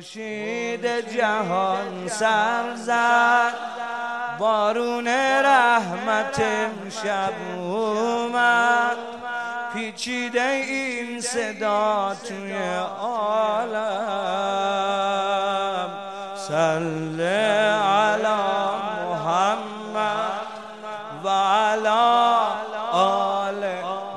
خورشید جهان سر زد، بارون رحمت امشب اومد، پیچیده این صدا توی عالم. صل علی محمد و علی آل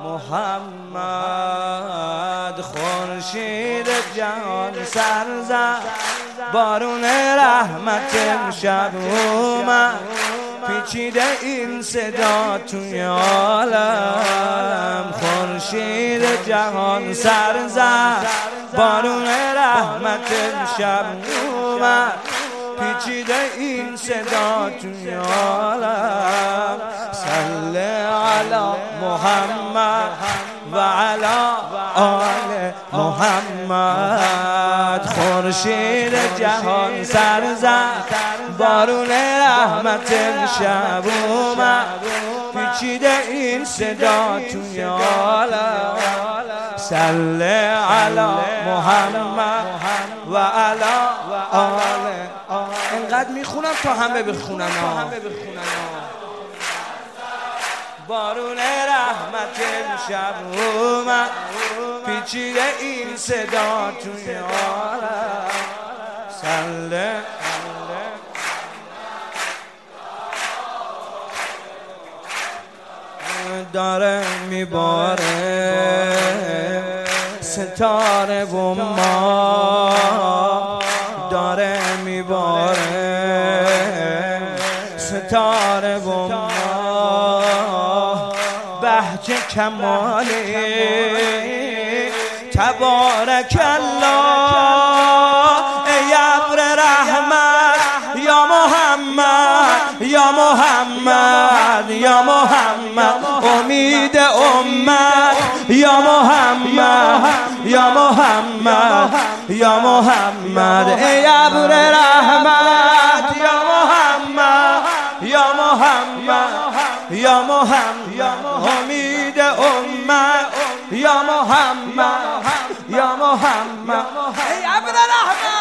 محمد. خورشید جهان سر زد، بارون رحمت امشب اومد، پیچیده این صدا توی عالم. خورشید جهان سر زد، بارون رحمت امشب اومد، پیچیده این صدا توی عالم. صل علی محمد و علی آل محمد. خورشید جهان سر زد، بارون رحمت امشب اومد، پیچیده این صدا توی عالم. صل علی محمد و علی آل. اینقدر میخونم تا همه بخونن. بارون رحمت امشب اومد، پیچیده این صدا توی عالم. صل داره میباره ستاره و ما، داره میباره ستاره و ما، بهجه کمالی تبارک الله. ای ابر رحمت یا محمد یا محمد یا محمد، امید امت یا محمد یا محمد یا محمد. ای ابر رحمت یا محمد یا محمد یا محمد، امید امت یا محمد یا محمد. ای ابر رحمت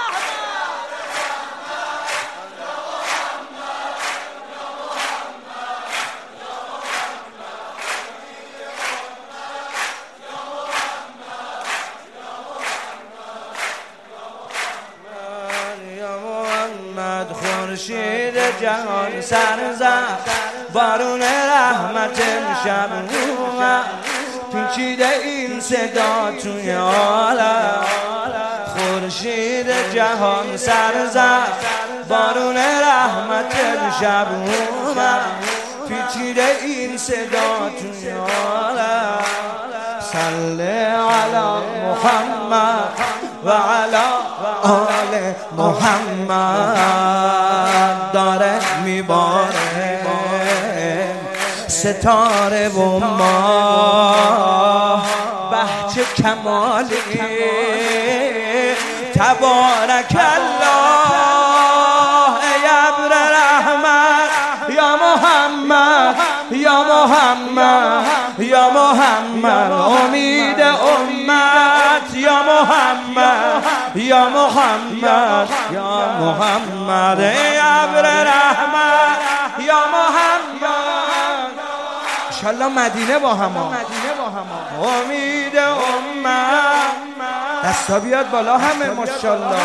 خورشید جهان سر زد، بارون رحمت امشب اومد، پیچیده این صدا توی عالم. خورشید جهان سر زد، بارون رحمت امشب اومد، پیچیده این صدا توی عالم. صل علی محمد و علی آل محمد. داره میباره ستاره و ما، بهجه کمالی تبارک الله. ای ابر رحمت یا محمد یا محمد یا محمد، امید امت یا محمد یا محمد یا محمد. ای ابر رحمت یا محمد، انشالله مدینه با هم، امید امت. دستا بیاد بالا همه ماشالله.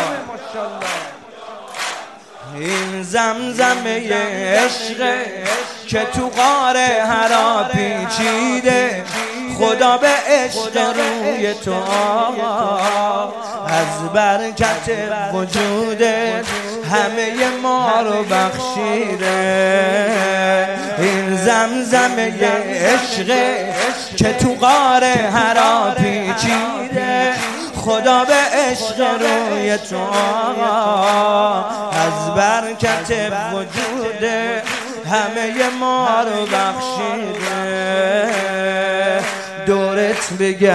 این زمزمه عشق که تو غار حرا پیچیده، خدا به عشق روی تو آقا، از برکت وجودت همه ما رو بخشیده. این زمزمه عشق که تو غار حرا پیچیده، خدا به عشق روی تو آقا، از برکت وجود همه ما رو بخشیده. دورت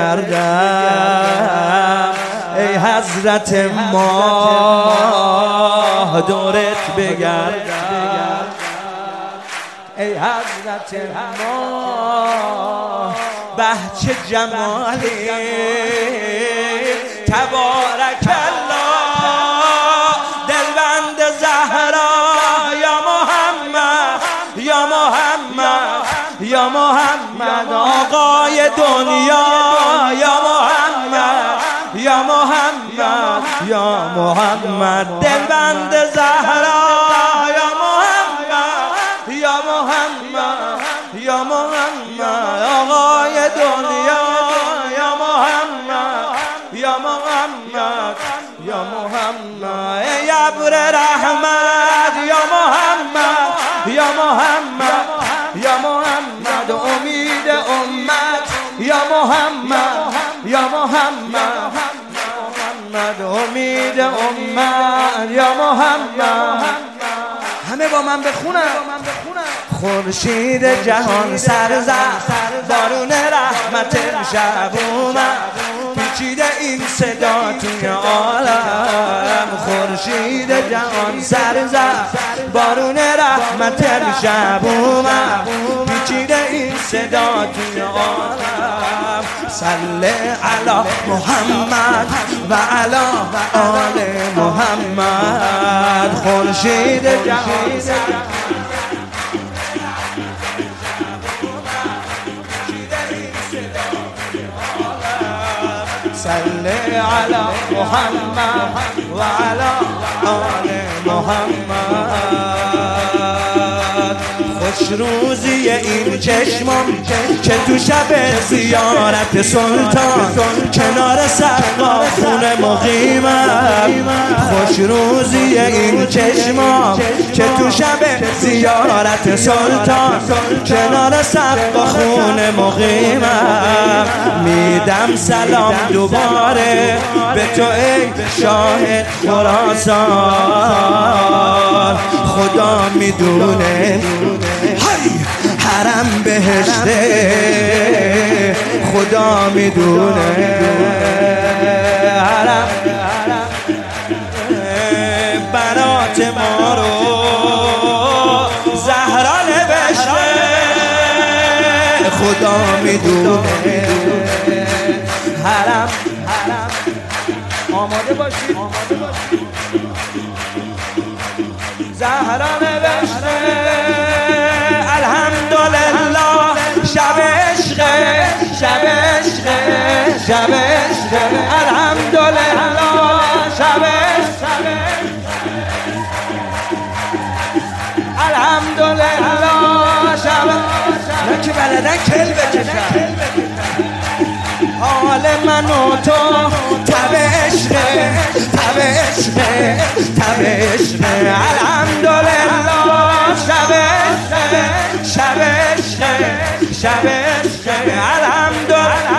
بگردم ای حضرت ما، دورت بگردم ای حضرت ما. بهچه جمالی تبارک الله. محمد آقای دنیا، یا محمد یا محمد یا محمد دلبند زهرا، یا محمد یا محمد یا محمد آقای دنیا، یا محمد یا محمد یا محمد ای ابر رحمت، یا محمد یا محمد یا محمد امید امت، یا محمد یا محمد محمد امید امت، یا محمد. همه با من بخونن. خورشید جهان سر زد، بارون رحمت امشب اومد، پیچیده این صدا توی عالم. خورشید جهان سر زد، بارون رحمت امشب اومد، پیچیده این صدا توی عالم. صلی علی محمد و علی آل محمد. خورشید جهان سر صلی علی محمد و علی آل محمد. خوش روزی این چشمم که تو شب زیارت سلطان کنار سقا خونه مقیمم. خوش روزی این چشمم که تو شب زیارت سلطان کنار سقا خونه مقیمم. میدم سلام دوباره به تو ای شاه خراسان. خدا میدونه حرم بهشته، خدا میدونه حرم برات ما رو زهرا نوشته، خدا میدونه حرم. آماده باشید زهرا نوشته الحمدلله شب عشق شب عشق شب عشق الحمدلله شب عشق الحمدلله شب نه که بلدن کل بکشن. حال من و تو تب عشق تب عشق تب عشق الحمدلله شب عشق شب عشق شب عشق الحمدلله